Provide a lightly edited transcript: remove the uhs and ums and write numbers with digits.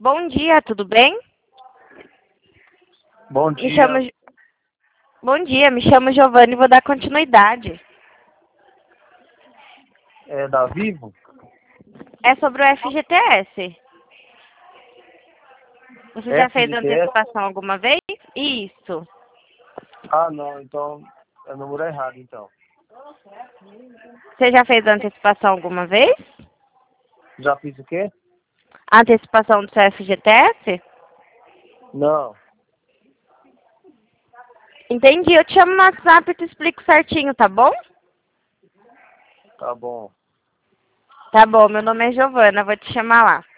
Bom dia, tudo bem? Bom Me dia. chamo... Bom dia, me chamo Giovanni e vou dar continuidade. É da Vivo? É sobre o FGTS. Você já fez FGTS? antecipação alguma vez? Isso. Ah, não, então é o número errado, então. Você já fez antecipação alguma vez? Já fiz o quê? A antecipação do seu FGTS? Não, Entendi, eu te chamo no WhatsApp e te explico certinho, tá bom? tá bom. Tá bom, meu nome é Giovana, vou te chamar lá.